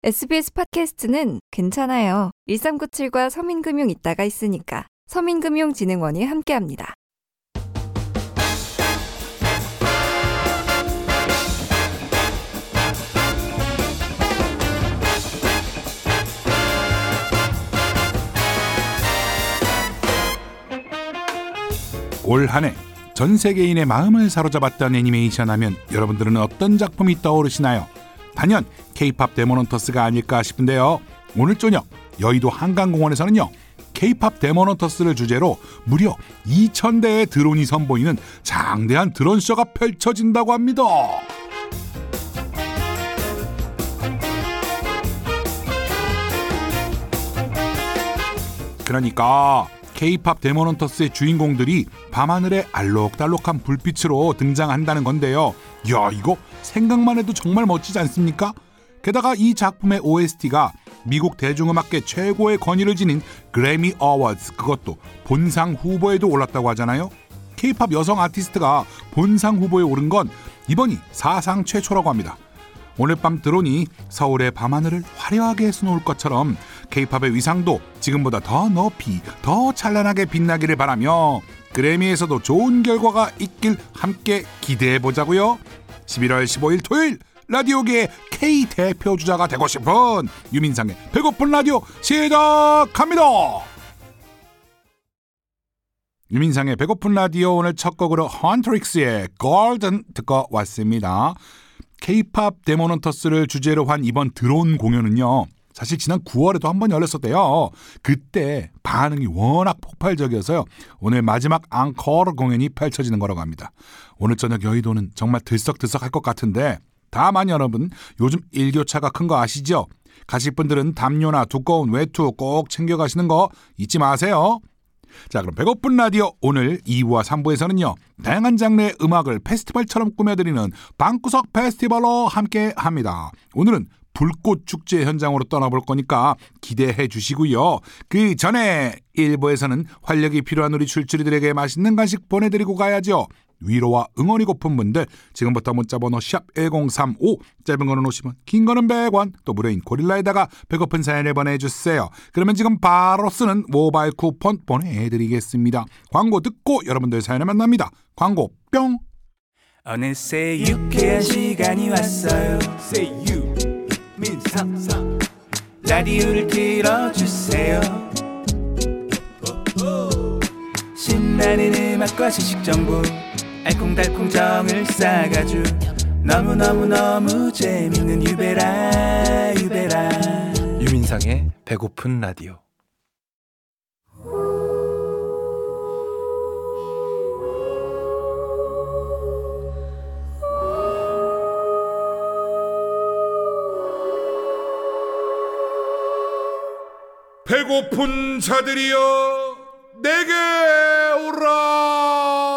SBS 팟캐스트는 괜찮아요. 1397과 서민금융 있다가 있으니까. 서민금융진흥원이 함께합니다. 올 한 해 전 세계인의 마음을 사로잡았던 애니메이션 하면 여러분들은 어떤 작품이 떠오르시나요? 단연 K-팝 데몬헌터스가 아닐까 싶은데요. 오늘 저녁 여의도 한강공원에서는요, K-팝 데몬헌터스를 주제로 무려 2,000대의 드론이 선보이는 장대한 드론쇼가 펼쳐진다고 합니다. 그러니까 K-팝 데몬헌터스의 주인공들이 밤하늘에 알록달록한 불빛으로 등장한다는 건데요. 야, 이거 생각만 해도 정말 멋지지 않습니까? 게다가 이 작품의 OST가 미국 대중음악계 최고의 권위를 지닌 그래미 어워즈, 그것도 본상 후보에도 올랐다고 하잖아요. K-팝 여성 아티스트가 본상 후보에 오른 건 이번이 사상 최초라고 합니다. 오늘 밤 드론이 서울의 밤하늘을 화려하게 수놓을 것처럼 K-팝의 위상도 지금보다 더 높이, 더 찬란하게 빛나기를 바라며 그래미에서도 좋은 결과가 있길 함께 기대해보자고요. 11월 15일 토요일, 라디오계의 K 대표 주자가 되고 싶은 유민상의 배고픈 라디오 시작합니다. 유민상의 배고픈 라디오, 오늘 첫 곡으로 헌트릭스의 골든 듣고 왔습니다. K-팝 데몬헌터스를 주제로 한 이번 드론 공연은요, 사실 지난 9월에도 한번 열렸었대요. 그때 반응이 워낙 폭발적이어서요, 오늘 마지막 앙코르 공연이 펼쳐지는 거라고 합니다. 오늘 저녁 여의도는 정말 들썩들썩할 것 같은데, 다만 여러분, 요즘 일교차가 큰 거 아시죠? 가실 분들은 담요나 두꺼운 외투 꼭 챙겨가시는 거 잊지 마세요. 자, 그럼 배고픈 라디오, 오늘 2부와 3부에서는요, 다양한 장르의 음악을 페스티벌처럼 꾸며드리는 방구석 페스티벌로 함께합니다. 오늘은 불꽃 축제 현장으로 떠나볼 거니까 기대해 주시고요. 그 전에 1부에서는 활력이 필요한 우리 출출이들에게 맛있는 간식 보내드리고 가야죠. 위로와 응원이 고픈 분들, 지금부터 문자번호 샵1035, 짧은 거는 50원, 긴 거는 100원, 또 무료인 고릴라에다가 배고픈 사연을 보내주세요. 그러면 지금 바로 쓰는 모바일 쿠폰 보내드리겠습니다. 광고 듣고 여러분들 사연을 만납니다. 광고 뿅. 어느새 유쾌한 시간이 왔어요. Say you, 민상 라디오를 틀어주세요. 신나는 음악과 지식 정보, 알콩달콩 정을 싸가지고 너무 재밌는 유배라 유민상의 배고픈 라디오. 배고픈 자들이여 내게 오라.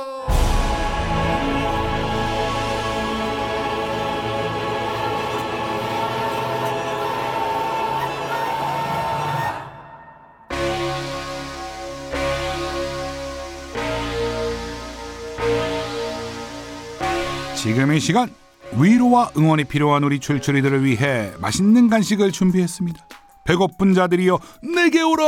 지금 이 시간, 위로와 응원이 필요한 우리 출출이들을 위해 맛있는 간식을 준비했습니다. 배고픈 자들이여 내게 오라.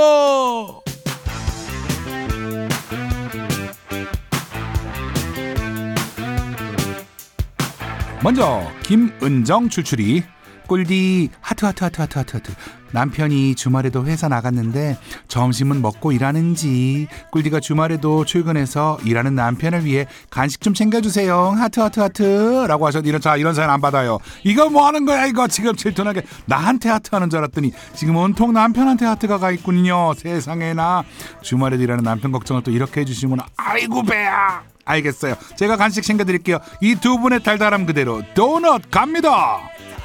먼저 김은정 출출이, 꿀디 하트. 남편이 주말에도 회사 나갔는데 점심은 먹고 일하는지 꿀디가 주말에도 출근해서 일하는 남편을 위해 간식 좀 챙겨주세요. 하트라고 하셔서 이런 사연 안 받아요. 이거 뭐 하는 거야 이거. 지금 질투나게 나한테 하트하는 줄 알았더니 지금 온통 남편한테 하트가 가 있군요. 세상에나, 주말에도 일하는 남편 걱정을 또 이렇게 해주시구나. 아이고 배야. 알겠어요. 제가 간식 챙겨드릴게요. 이 두 분의 달달함 그대로 도넛 갑니다.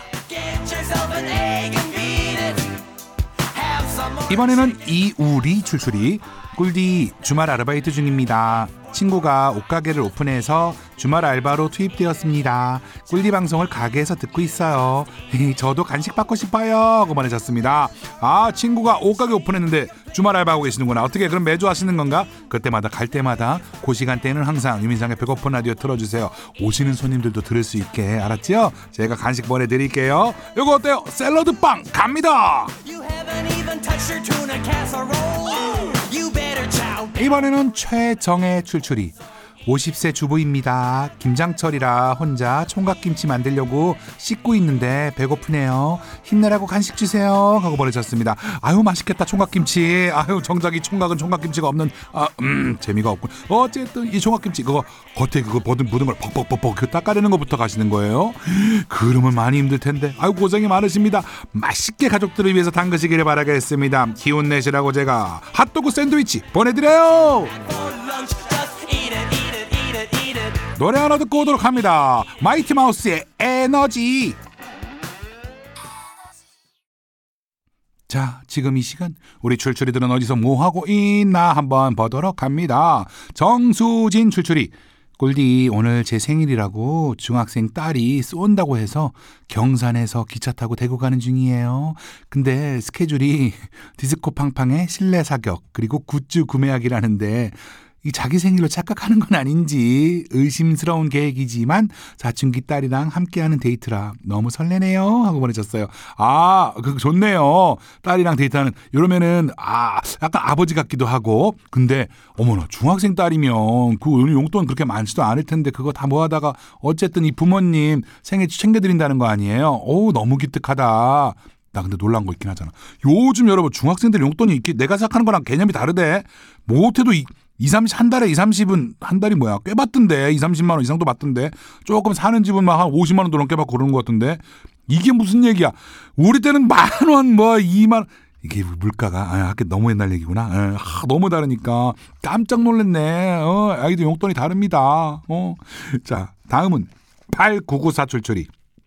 이번에는 이우리 출출이, 꿀디 주말 아르바이트 중입니다. 친구가 옷가게를 오픈해서 주말 알바로 투입되었습니다. 꿀디 방송을 가게에서 듣고 있어요. 저도 간식 받고 싶어요 하고 보내셨습니다. 아, 친구가 옷가게 오픈했는데 주말 알바하고 계시는구나. 어떻게 그럼 매주 하시는 건가? 그때마다 갈 때마다 그 시간대는 항상 유민상의 배고픈 라디오 틀어주세요. 오시는 손님들도 들을 수 있게, 알았죠? 제가 간식 보내드릴게요. 이거 어때요? 샐러드 빵 갑니다. 이번에는 최정의 출출이. 50세 주부입니다. 김장철이라 혼자 총각김치 만들려고 씻고 있는데 배고프네요. 힘내라고 간식 주세요 하고 보내셨습니다. 아유, 맛있겠다 총각김치. 아유, 정작이 총각은 총각김치가 없는 재미가 없군. 어쨌든 이 총각김치 그거 겉에 그거 묻은 걸 벅벅벅벅 그 닦아내는 것부터 가시는 거예요. 그러면 많이 힘들 텐데. 아유, 고생이 많으십니다. 맛있게 가족들을 위해서 담그시기를 바라겠습니다. 기운 내시라고 제가 핫도그 샌드위치 보내드려요. 노래 하나 듣고 오도록 합니다. 마이티 마우스의 에너지. 자, 지금 이 시간 우리 출출이들은 어디서 뭐하고 있나 한번 보도록 합니다. 정수진 출출이. 꿀디, 오늘 제 생일이라고 중학생 딸이 쏜다고 해서 경산에서 기차 타고 대구 가는 중이에요. 근데 스케줄이 디스코 팡팡의 실내 사격 그리고 굿즈 구매하기라는데 이 자기 생일로 착각하는 건 아닌지 의심스러운 계획이지만 사춘기 딸이랑 함께하는 데이트라 너무 설레네요 하고 보내셨어요. 아, 그거 좋네요. 딸이랑 데이트하는 이러면은 약간 아버지 같기도 하고. 근데 어머나, 중학생 딸이면 그 용돈 그렇게 많지도 않을 텐데 그거 다 모아다가 어쨌든 이 부모님 생일 챙겨드린다는 거 아니에요. 오, 너무 기특하다. 나 근데 놀란 거 있긴 하잖아. 요즘 여러분 중학생들 용돈이 이렇게 내가 생각하는 거랑 개념이 다르대. 못해도 30, 한 달에 30은 한 달이 뭐야? 꽤 받던데. 30만 원 이상도 받던데. 조금 사는 집은 막 한 50만 원도 넘게 받고 그러는 것 같던데. 이게 무슨 얘기야? 우리 때는 10,000원, 2만 이게 물가가 하긴 너무 옛날 얘기구나. 너무 다르니까 깜짝 놀랐네. 아이도 용돈이 다릅니다. 자, 다음은 8994 출출이.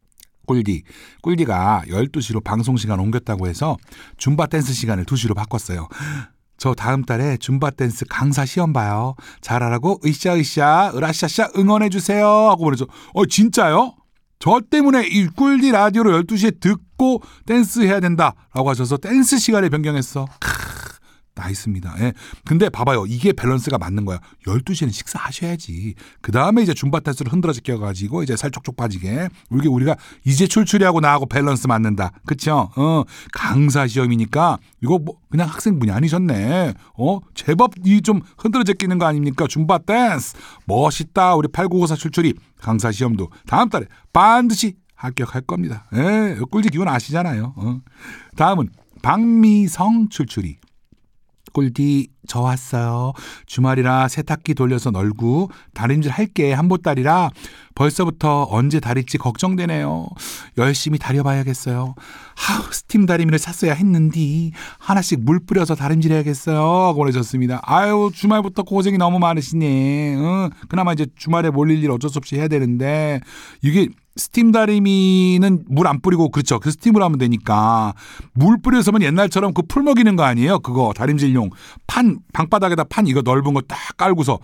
꿀디가 12시로 방송시간 옮겼다고 해서 줌바 댄스 시간을 2시로 바꿨어요. 저 다음 달에 줌바 댄스 강사 시험 봐요. 잘하라고 으쌰으쌰 으라샤샤 응원해주세요 하고 보내줘. 진짜요? 저 때문에 이 꿀디 라디오로 12시에 듣고 댄스 해야 된다라고 하셔서 댄스 시간에 변경했어. 나이스입니다. 예. 근데 봐봐요. 이게 밸런스가 맞는 거야. 12시에는 식사하셔야지. 그 다음에 이제 줌바 댄스를 흔들어서 껴가지고 이제 살 쪽쪽 빠지게. 우리가 이제 출출이하고 나하고 밸런스 맞는다. 그쵸? 강사 시험이니까 이거 뭐 그냥 학생분이 아니셨네. 제법 이 좀 흔들어 제끼는 거 아닙니까? 줌바 댄스. 멋있다. 우리 8994 출출이. 강사 시험도 다음 달에 반드시 합격할 겁니다. 예. 꿀지 기운 아시잖아요. 다음은 박미성 출출이. 꿀디, 저 왔어요. 주말이라 세탁기 돌려서 널고 다림질 할게. 한보따리라 벌써부터 언제 다릴지 걱정되네요. 열심히 다려봐야겠어요. 스팀 다리미를 샀어야 했는데 하나씩 물 뿌려서 다림질 해야겠어요 하고 보내셨습니다. 아유, 주말부터 고생이 너무 많으시네. 그나마 이제 주말에 몰릴 일 어쩔 수 없이 해야 되는데 이게 스팀 다리미는 물 안 뿌리고, 그렇죠. 그 스팀으로 하면 되니까. 물 뿌려서면 옛날처럼 그 풀 먹이는 거 아니에요? 그거 다림질용 판, 방바닥에다 판 이거 넓은 거 딱 깔고서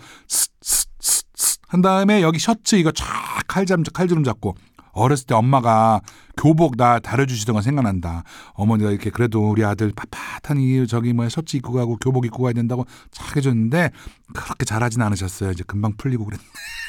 스스스스 한 다음에 여기 셔츠 이거 쫙 칼주름 잡고. 어렸을 때 엄마가 교복 나 다려주시던 거 생각난다. 어머니가 이렇게 그래도 우리 아들 빳빳한 셔츠 입고 가고 교복 입고 가야 된다고 착 해줬는데 그렇게 잘하진 않으셨어요. 이제 금방 풀리고 그랬네.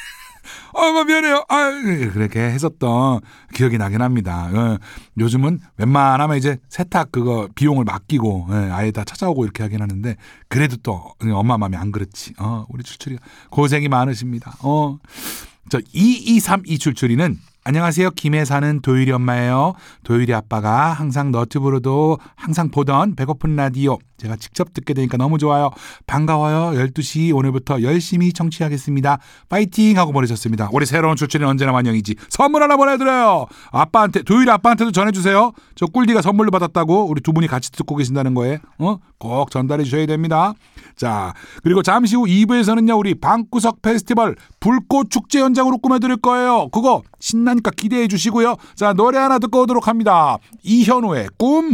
미안해요. 그렇게 했었던 기억이 나긴 합니다. 요즘은 웬만하면 이제 세탁 그거 비용을 맡기고 아예 다 찾아오고 이렇게 하긴 하는데 그래도 또 엄마 마음이 안 그렇지. 우리 출출이가 고생이 많으십니다. 저 2232 출출이는 안녕하세요. 김해 사는 도율이 엄마예요. 도율이 아빠가 항상 너튜브로도 항상 보던 배고픈 라디오 제가 직접 듣게 되니까 너무 좋아요. 반가워요. 12시 오늘부터 열심히 청취하겠습니다. 파이팅 하고 보내셨습니다. 우리 새로운 출출은 언제나 환영이지. 선물 하나 보내드려요. 아빠한테, 도율이 아빠한테도 전해주세요. 저 꿀디가 선물로 받았다고 우리 두 분이 같이 듣고 계신다는 거에 꼭 전달해 주셔야 됩니다. 자, 그리고 잠시 후 2부에서는요. 우리 방구석 페스티벌 불꽃 축제 현장으로 꾸며드릴 거예요. 그거 신나니까 기대해 주시고요. 자, 노래 하나 듣고 오도록 합니다. 이현우의 꿈.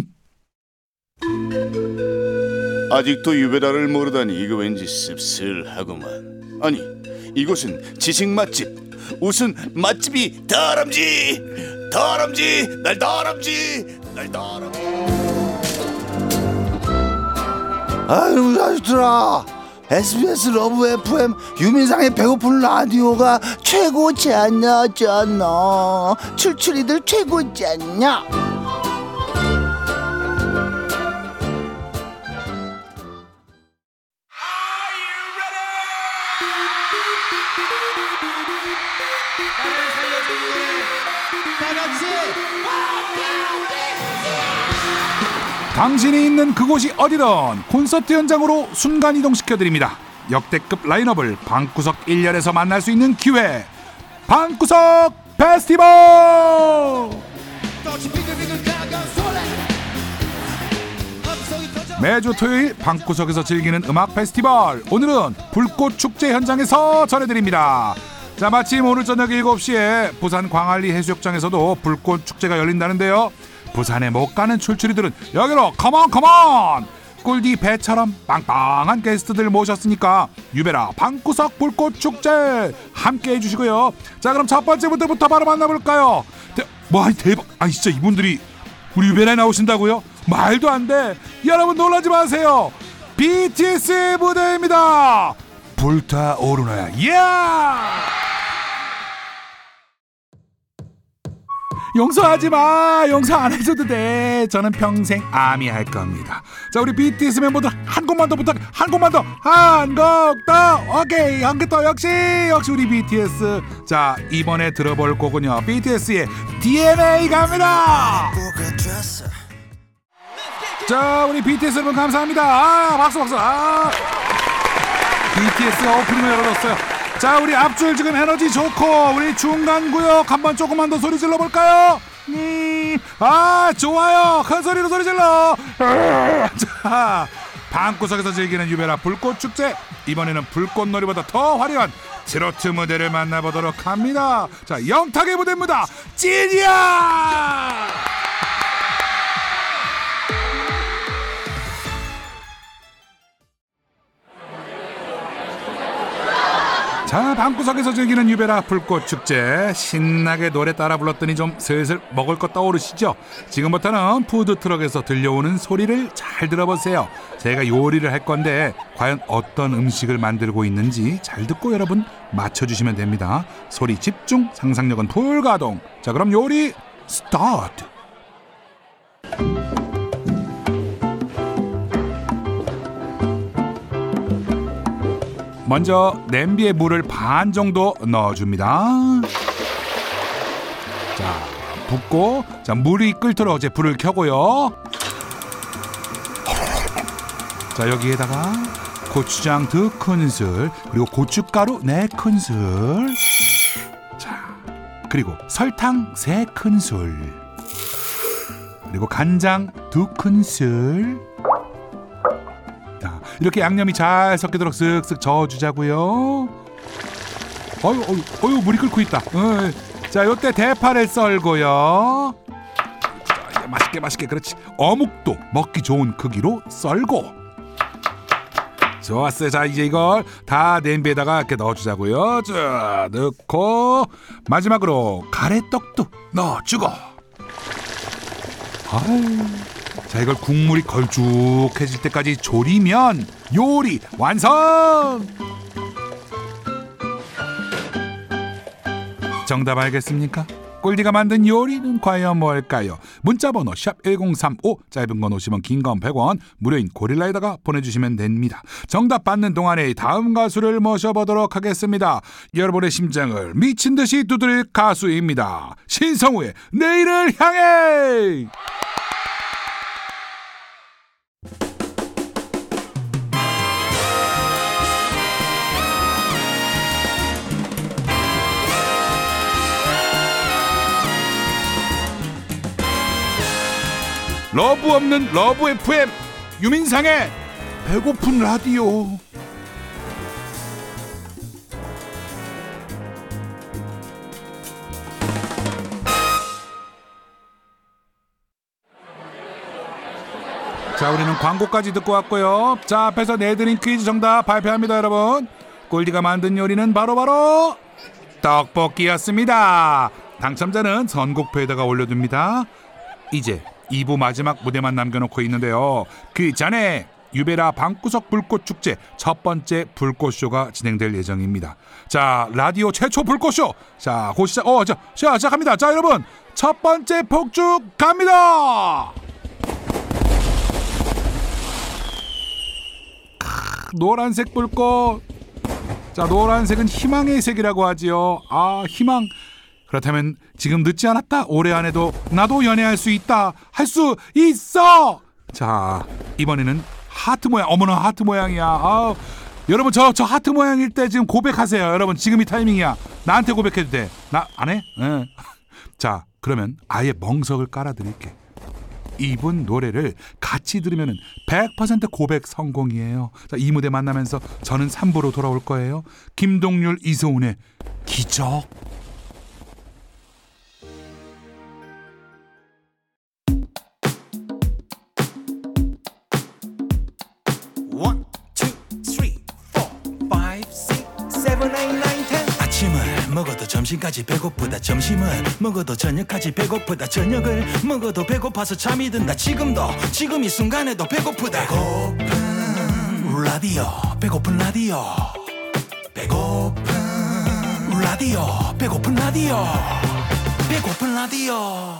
아직도 유베라를 모르다니 이거 왠지 씁쓸하구만. 아니, 이곳은 지식 맛집. 웃은 맛집이 다람쥐. 다람쥐 날 다람쥐 날 다람쥐. 아유 자식들아, SBS 러브 FM 유민상의 배고픈 라디오가 최고지 않냐 잖아. 출출이들 최고지 않냐. 당신이 있는 그곳이 어디든 콘서트 현장으로 순간 이동시켜드립니다. 역대급 라인업을 방구석 1열에서 만날 수 있는 기회, 방구석 페스티벌. 매주 토요일 방구석에서 즐기는 음악 페스티벌, 오늘은 불꽃 축제 현장에서 전해드립니다. 자, 마침 오늘 저녁 7시에 부산 광안리 해수욕장에서도 불꽃 축제가 열린다는데요. 부산에 못 가는 출출이들은 여기로 컴온 꿀디 배처럼 빵빵한 게스트들 모셨으니까 유베라 방구석 불꽃 축제 함께 해주시고요. 자, 그럼 첫 번째 분들부터 바로 만나볼까요? 대박. 아니 진짜 이분들이 우리 유베라에 나오신다고요? 말도 안 돼. 여러분 놀라지 마세요. BTS 무대입니다. 불타오르나야. 용서하지 마. 용서 안 해줘도 돼. 저는 평생 아미 할 겁니다. 자, 우리 BTS 멤버들 한 곡만 더 부탁해. 한 곡만 더. 한 곡 더. 오케이. 한 곡 더. 역시 우리 BTS. 자, 이번에 들어볼 곡은요, BTS의 DNA 갑니다. 자, 우리 BTS 여러분 감사합니다. 박수. BTS가 오프닝을 열어줬어요. 자, 우리 앞줄 지금 에너지 좋고, 우리 중간 구역 한번 조금만 더 소리 질러볼까요? 좋아요. 큰 소리로 소리 질러. 자, 방구석에서 즐기는 유베라 불꽃축제, 이번에는 불꽃놀이보다 더 화려한 트로트 무대를 만나보도록 합니다. 자, 영탁의 무대입니다. 찐이야. 자, 방구석에서 즐기는 유베라 불꽃축제, 신나게 노래 따라 불렀더니 좀 슬슬 먹을 거 떠오르시죠? 지금부터는 푸드트럭에서 들려오는 소리를 잘 들어보세요. 제가 요리를 할 건데 과연 어떤 음식을 만들고 있는지 잘 듣고 여러분 맞춰주시면 됩니다. 소리 집중, 상상력은 풀가동. 자, 그럼 요리 스타트. 먼저 냄비에 물을 반 정도 넣어줍니다. 자, 붓고, 자, 물이 끓도록 이제 불을 켜고요. 자, 여기에다가 고추장 2큰술, 그리고 고춧가루 4큰술, 자, 그리고 설탕 3큰술, 그리고 간장 2큰술. 이렇게 양념이 잘 섞이도록 쓱쓱 저어주자고요. 어유 물이 끓고 있다. 자, 요때 대파를 썰고요. 자, 맛있게 그렇지. 어묵도 먹기 좋은 크기로 썰고. 좋았어요. 자, 이제 이걸 다 냄비에다가 이렇게 넣어주자고요. 쭉 넣고 마지막으로 가래떡도 넣어주고. 자, 이걸 국물이 걸쭉해질 때까지 졸이면 요리 완성! 정답 알겠습니까? 꿀디가 만든 요리는 과연 뭘까요? 문자번호 샵1035, 짧은 건 50원, 긴 건 100원, 무료인 고릴라에다가 보내주시면 됩니다. 정답 받는 동안에 다음 가수를 모셔보도록 하겠습니다. 여러분의 심장을 미친 듯이 두드릴 가수입니다. 신성우의 내일을 향해! 러브 없는 러브 FM 유민상의 배고픈 라디오. 자, 우리는 광고까지 듣고 왔고요. 자, 앞에서 내드린 퀴즈 정답 발표합니다, 여러분. 꿀디가 만든 요리는 바로 떡볶이였습니다. 당첨자는 선곡표에다가 올려둡니다. 이제 2부 마지막 무대만 남겨놓고 있는데요. 그 전에 유베라 방구석 불꽃축제 첫 번째 불꽃쇼가 진행될 예정입니다. 자, 라디오 최초 불꽃쇼. 자, 곧 시작합니다. 자, 여러분, 첫 번째 폭죽 갑니다. 노란색 불꽃. 자, 노란색은 희망의 색이라고 하지요. 아, 희망. 그렇다면 지금 늦지 않았다. 올해 안에도 나도 연애할 수 있다. 할 수 있어. 자, 이번에는 하트 모양. 어머나, 하트 모양이야. 아, 여러분 저 하트 모양일 때 지금 고백하세요. 여러분 지금이 타이밍이야. 나한테 고백해도 돼. 나 안 해? 네. 자, 그러면 아예 멍석을 깔아드릴게. 이분 노래를 같이 들으면 100% 고백 성공이에요. 자, 이 무대 만나면서 저는 3부로 돌아올 거예요. 김동률, 이소은의 기적. 아침을 먹어도 점심까지 배고프다. 점심을 먹어도 저녁까지 배고프다. 저녁을 먹어도 배고파서 잠이 든다. 지금 이 순간에도 배고프다. 배고픈 라디오, 배고픈 라디오, 배고픈 라디오, 배고픈 라디오, 배고픈 라디오.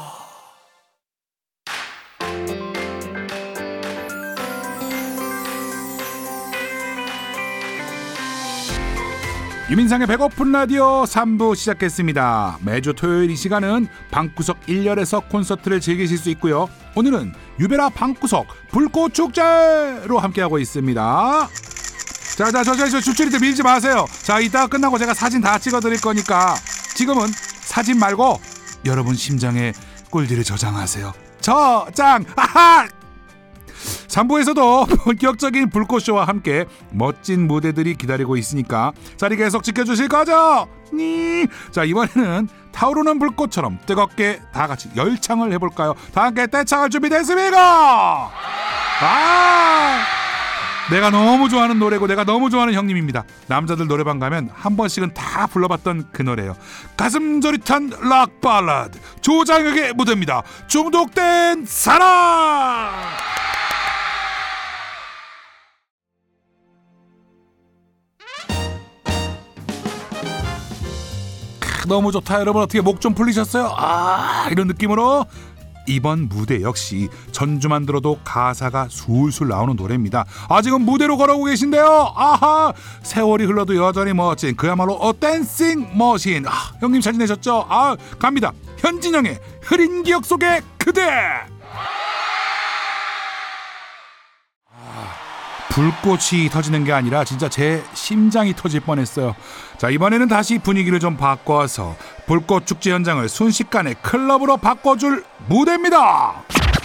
유민상의 배고픈 라디오 3부 시작했습니다. 매주 토요일 이 시간은 방구석 1열에서 콘서트를 즐기실 수 있고요. 오늘은 유베라 방구석 불꽃축제로 함께하고 있습니다. 자, 저 주철이들 밀지 마세요. 자, 이따가 끝나고 제가 사진 다 찍어드릴 거니까 지금은 사진 말고 여러분 심장에 꿀디를 저장하세요. 저장! 아하! 3부에서도 본격적인 불꽃쇼와 함께 멋진 무대들이 기다리고 있으니까 자리 계속 지켜주실 거죠? 자, 이번에는 타오르는 불꽃처럼 뜨겁게 다 같이 열창을 해볼까요? 다 함께 떼창할 준비 됐습니까? 내가 너무 좋아하는 노래고 내가 너무 좋아하는 형님입니다. 남자들 노래방 가면 한 번씩은 다 불러봤던 그 노래요. 가슴 저릿한 락 발라드 조장혁의 무대입니다. 중독된 사랑. 너무 좋다. 여러분 어떻게 목 좀 풀리셨어요? 이런 느낌으로 이번 무대 역시 전주만 들어도 가사가 술술 나오는 노래입니다. 지금 무대로 걸어오고 계신데요. 아하, 세월이 흘러도 여전히 멋진 그야말로 댄싱 머신. 형님 잘 지내셨죠? 갑니다. 현진영의 흐린 기억 속의 그대. 불꽃이 터지는 게 아니라 진짜 제 심장이 터질 뻔했어요. 자, 이번에는 다시 분위기를 좀 바꿔서 불꽃 축제 현장을 순식간에 클럽으로 바꿔줄 무대입니다.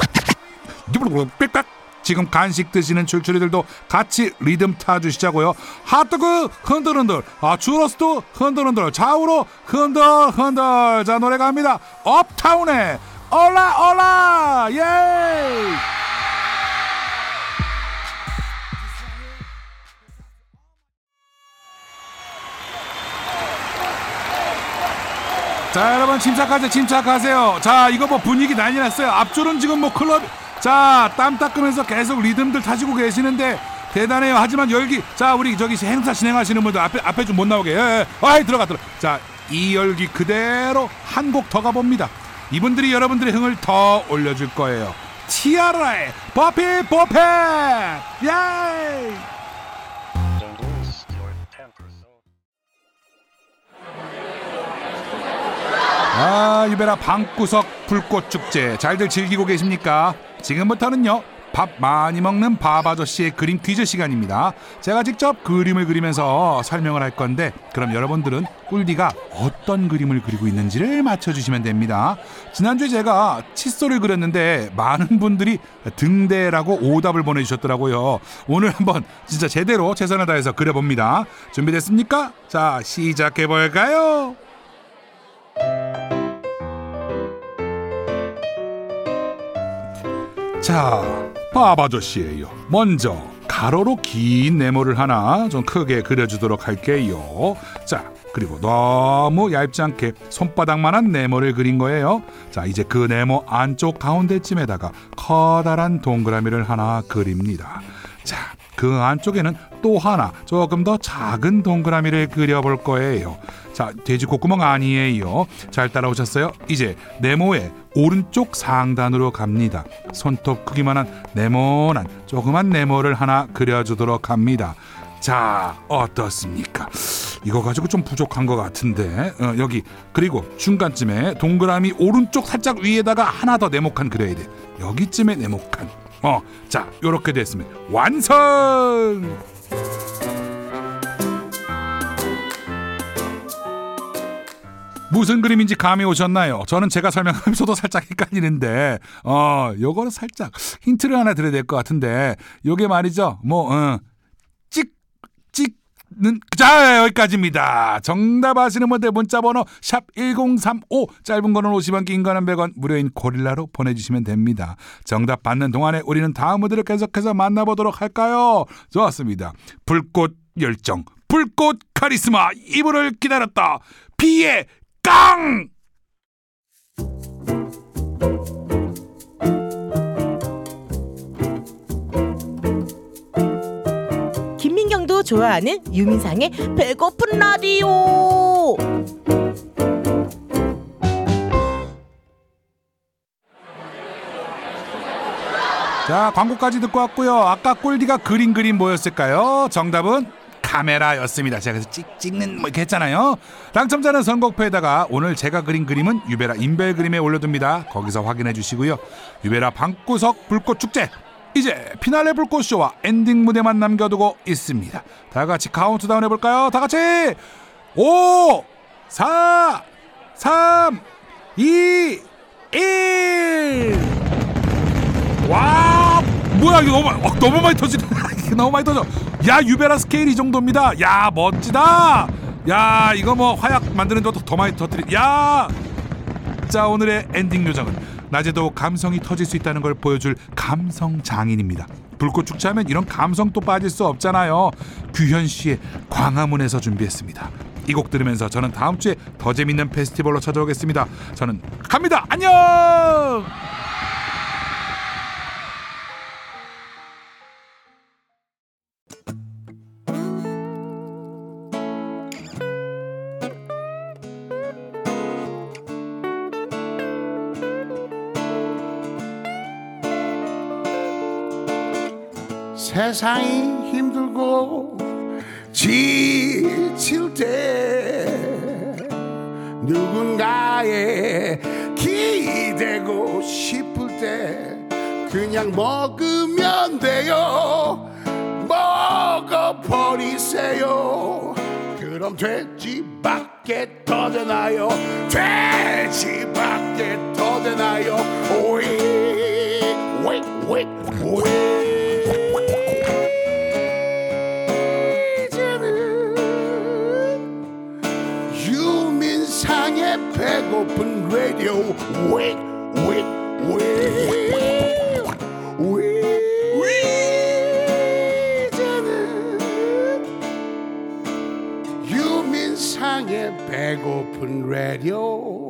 지금 간식 드시는 출출이들도 같이 리듬 타주시자고요. 핫도그 흔들흔들, 추러스도 흔들흔들, 좌우로 흔들흔들. 자, 노래 갑니다. 업타운의 올라 예. 자, 여러분 침착하세요. 자, 이거 뭐 분위기 난리 났어요. 앞줄은 지금 뭐 클럽. 자, 땀 닦으면서 계속 리듬들 타시고 계시는데 대단해요. 하지만 열기. 자, 우리 저기 행사 진행하시는 분들 앞에 좀 못 나오게. 들어가. 자, 이 열기 그대로 한 곡 더 가봅니다. 이분들이 여러분들의 흥을 더 올려줄 거예요. 티아라의 버피 버펙. 예. 유베라 방구석 불꽃축제 잘들 즐기고 계십니까? 지금부터는요, 밥 많이 먹는 밥 아저씨의 그림 퀴즈 시간입니다. 제가 직접 그림을 그리면서 설명을 할 건데, 그럼 여러분들은 꿀디가 어떤 그림을 그리고 있는지를 맞춰주시면 됩니다. 지난주에 제가 칫솔을 그렸는데 많은 분들이 등대라고 오답을 보내주셨더라고요. 오늘 한번 진짜 제대로 최선을 다해서 그려봅니다. 준비됐습니까? 자, 시작해볼까요? 자, 밥 아저씨예요. 먼저 가로로 긴 네모를 하나 좀 크게 그려주도록 할게요. 자, 그리고 너무 얇지 않게 손바닥만한 네모를 그린 거예요. 자, 이제 그 네모 안쪽 가운데쯤에다가 커다란 동그라미를 하나 그립니다. 자, 그 안쪽에는 또 하나 조금 더 작은 동그라미를 그려볼 거예요. 자, 돼지 콧구멍 아니에요. 잘 따라오셨어요? 이제 네모의 오른쪽 상단으로 갑니다. 손톱 크기만한 네모난 조그만 네모를 하나 그려주도록 합니다. 자, 어떻습니까? 이거 가지고 좀 부족한 것 같은데 여기 그리고 중간쯤에 동그라미 오른쪽 살짝 위에다가 하나 더 네모칸 그려야 돼. 여기쯤에 네모칸. 자, 요렇게 됐으면 완성! 무슨 그림인지 감이 오셨나요? 저는 제가 설명하면서도 살짝 헷갈리는데 요거는 살짝 힌트를 하나 드려야 될 것 같은데 요게 말이죠. 찍는 자, 여기까지입니다. 정답 아시는 분들 문자번호 샵1035 짧은 거는 50원 긴 거는 100원 무료인 고릴라로 보내주시면 됩니다. 정답 받는 동안에 우리는 다음 무대를 계속해서 만나보도록 할까요? 좋았습니다. 불꽃 열정 불꽃 카리스마 이분을 기다렸다. 비의 깡! 김민경도 좋아하는 유민상의 배고픈 라디오. 자, 광고까지 듣고 왔고요. 아까 꼴디가 그린 그림 뭐였을까요? 정답은 카메라였습니다. 제가 그래서 찍는 뭐 이렇게 했잖아요. 당첨자는 선곡표에다가 오늘 제가 그린 그림은 유베라 인벨 그림에 올려둡니다. 거기서 확인해 주시고요. 유베라 방구석 불꽃축제 이제 피날레 불꽃쇼와 엔딩 무대만 남겨두고 있습니다. 다 같이 카운트다운 해볼까요? 다 같이 5 4 3 2 1 와, 뭐야 이거 너무 많이 터지네. 너무 많이 터져. 야, 유베라 스케일 이 정도입니다. 야, 멋지다. 야, 이거 뭐 화약 만드는 것도 더 많이 터뜨리. 야, 자, 오늘의 엔딩 요정은 낮에도 감성이 터질 수 있다는 걸 보여줄 감성 장인입니다. 불꽃 축제하면 이런 감성 또 빠질 수 없잖아요. 규현 씨의 광화문에서 준비했습니다. 이 곡 들으면서 저는 다음 주에 더 재밌는 페스티벌로 찾아오겠습니다. 저는 갑니다. 안녕. 세상이 힘들고 지칠 때 누군가에 기대고 싶을 때 그냥 먹으면 돼요. 먹어버리세요. 그럼 돼지밖에 더 되나요? 돼지밖에 더 되나요? 오이 오이 오이 오이. 배고픈 라디오 이제는 유민상의 배고픈 라디오.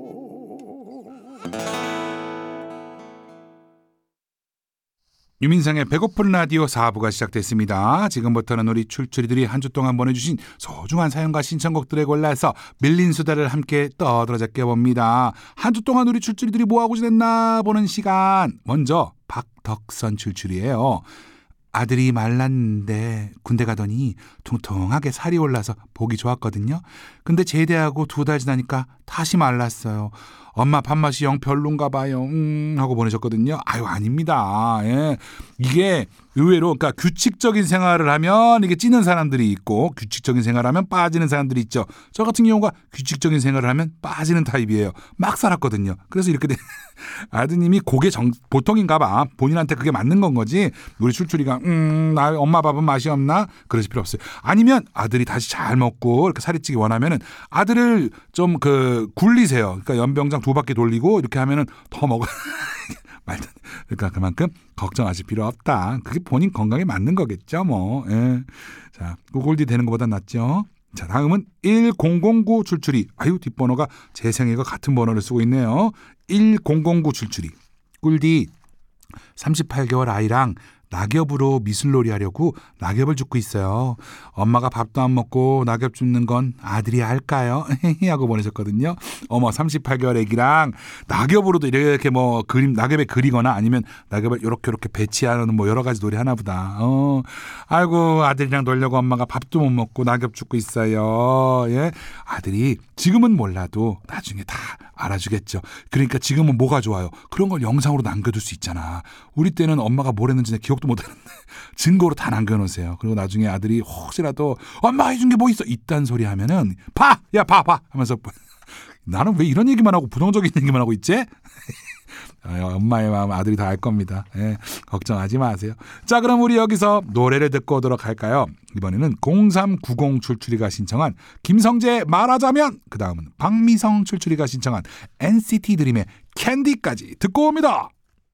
유민상의 배고픈 라디오 4부가 시작됐습니다. 지금부터는 우리 출출이들이 한 주 동안 보내주신 소중한 사연과 신청곡들을 골라서 밀린 수다를 함께 떠들어 제껴봅니다. 한 주 동안 우리 출출이들이 뭐하고 지냈나 보는 시간. 먼저 박덕선 출출이에요. 아들이 말랐는데 군대 가더니 퉁퉁하게 살이 올라서 보기 좋았거든요. 근데 제대하고 2달 지나니까 다시 말랐어요. 엄마 밥맛이 영 별론가 봐요. 하고 보내셨거든요. 아유, 아닙니다. 예. 이게 의외로 그러니까 규칙적인 생활을 하면 이게 찌는 사람들이 있고 규칙적인 생활을 하면 빠지는 사람들이 있죠. 저 같은 경우가 규칙적인 생활을 하면 빠지는 타입이에요. 막 살았거든요. 그래서 이렇게 아드님이 그게 보통인가 봐. 본인한테 그게 맞는 건 거지. 우리 출출이가 나 엄마 밥은 맛이 없나? 그러실 필요 없어요. 아니면 아들이 다시 잘 먹고 이렇게 살이 찌기 원하면은 아들을 좀 굴리세요. 그러니까 연병장 2바퀴 돌리고 이렇게 하면은 더 먹어. 그러니까 그만큼 걱정하실 필요 없다. 그게 본인 건강에 맞는 거겠죠 뭐. 예. 자, 꿀디 되는 것보다 낫죠. 자, 다음은 1009 출출이. 아유, 뒷번호가 제 생일과 같은 번호를 쓰고 있네요. 1009 출출이. 꿀디 38개월 아이랑 낙엽으로 미술놀이 하려고 낙엽을 줍고 있어요. 엄마가 밥도 안 먹고 낙엽 줍는 건 아들이 할까요? 하고 보내셨거든요. 어머, 38개월 애기랑 낙엽으로도 이렇게 뭐 그림, 낙엽에 그리거나 아니면 낙엽을 이렇게 배치하는 뭐 여러 가지 놀이 하나 보다. 아이고, 아들이랑 놀려고 엄마가 밥도 못 먹고 낙엽 줍고 있어요. 예. 아들이 지금은 몰라도 나중에 다 알아주겠죠. 그러니까 지금은 뭐가 좋아요? 그런 걸 영상으로 남겨둘 수 있잖아. 우리 때는 엄마가 뭘 했는지 기억도 못하는데 증거로 다 남겨놓으세요. 그리고 나중에 아들이 혹시라도 엄마가 해준 게 뭐 있어? 이딴 소리 하면은 봐! 야 봐! 하면서 나는 왜 이런 얘기만 하고 부정적인 얘기만 하고 있지? 엄마의 마음 아들이 다 알 겁니다. 예, 걱정하지 마세요. 자, 그럼 우리 여기서 노래를 듣고 오도록 할까요? 이번에는 0390 출출이가 신청한 김성재 말하자면, 그 다음은 박미성 출출이가 신청한 NCT 드림의 캔디까지 듣고 옵니다.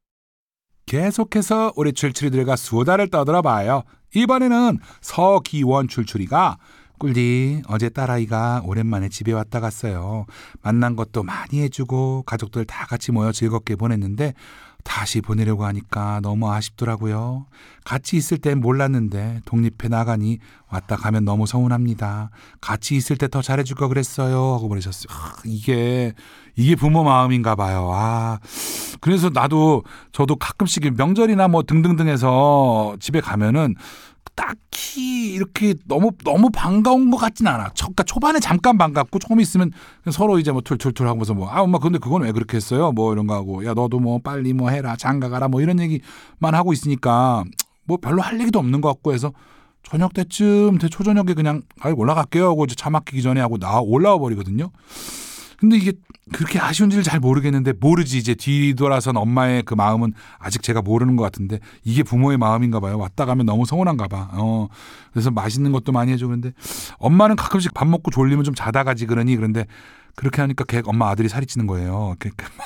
계속해서 우리 출출이들과 수다를 떠들어봐요. 이번에는 서기원 출출이가 꿀디, 어제 딸아이가 오랜만에 집에 왔다 갔어요. 만난 것도 많이 해주고 가족들 다 같이 모여 즐겁게 보냈는데 다시 보내려고 하니까 너무 아쉽더라고요. 같이 있을 땐 몰랐는데 독립해 나가니 왔다 가면 너무 서운합니다. 같이 있을 때 더 잘해줄 거 그랬어요 하고 보내셨어요. 이게 부모 마음인가 봐요. 그래서 저도 가끔씩 명절이나 뭐 등등등 해서 집에 가면은 딱히 이렇게 너무 반가운 것 같진 않아. 그러니까 초반에 잠깐 반갑고 조금 있으면 서로 이제 뭐 툴툴툴 하면서 뭐 엄마 근데 그건 왜 그렇게 했어요? 뭐 이런 거 하고 야 너도 뭐 빨리 뭐 해라 장가 가라 뭐 이런 얘기만 하고 있으니까 뭐 별로 할 얘기도 없는 것 같고 해서 저녁 때쯤 초저녁에 그냥 올라갈게요 하고 차 막히기 전에 하고 올라와 버리거든요. 근데 이게 그렇게 아쉬운지를 잘 모르겠는데 모르지 이제 뒤돌아선 엄마의 그 마음은 아직 제가 모르는 것 같은데 이게 부모의 마음인가 봐요. 왔다 가면 너무 서운한가 봐. 그래서 맛있는 것도 많이 해주고 그런데 엄마는 가끔씩 밥 먹고 졸리면 좀 자다 가지 그런데 그렇게 하니까 엄마 아들이 살이 찌는 거예요.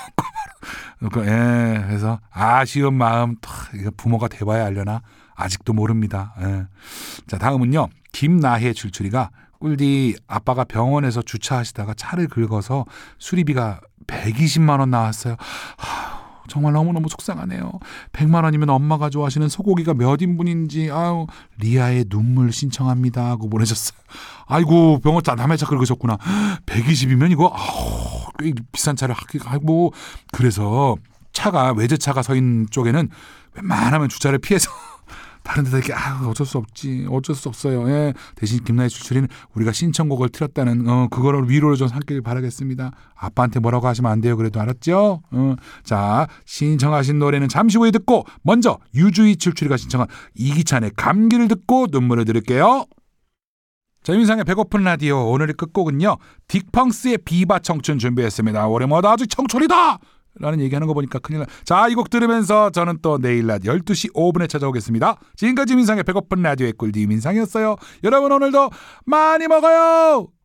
그래서 아쉬운 마음 부모가 돼봐야 알려나 아직도 모릅니다. 예. 자, 다음은요 김나혜 출출이가 꿀디 아빠가 병원에서 주차하시다가 차를 긁어서 수리비가 120만 원 나왔어요. 정말 너무너무 속상하네요. 100만 원이면 엄마가 좋아하시는 소고기가 몇 인분인지 리아의 눈물 신청합니다 하고 보내셨어요. 아이고 병원 남의 차 긁으셨구나. 120이면 이거 꽤 비싼 차를 하고 그래서 외제차가 서 있는 쪽에는 웬만하면 주차를 피해서 다른 데다 이렇게 어쩔 수 없어요. 예. 대신 김나희 출출이는 우리가 신청곡을 틀었다는 그거를 위로를 좀 삼길 바라겠습니다. 아빠한테 뭐라고 하시면 안 돼요. 그래도 알았죠? 자, 신청하신 노래는 잠시 후에 듣고 먼저 유주희 출출이가 신청한 이기찬의 감기를 듣고 눈물을 들을게요. 자, 유민상의 배고픈 라디오 오늘의 끝곡은요 딕펑스의 비바 청춘 준비했습니다. 올해마다 아직 청춘이다 라는 얘기하는 거 보니까 큰일 나. 자, 이 곡 들으면서 저는 또 내일 낮 12시 5분에 찾아오겠습니다. 지금까지 민상의 배고픈 라디오의 꿀디 민상이었어요. 여러분 오늘도 많이 먹어요.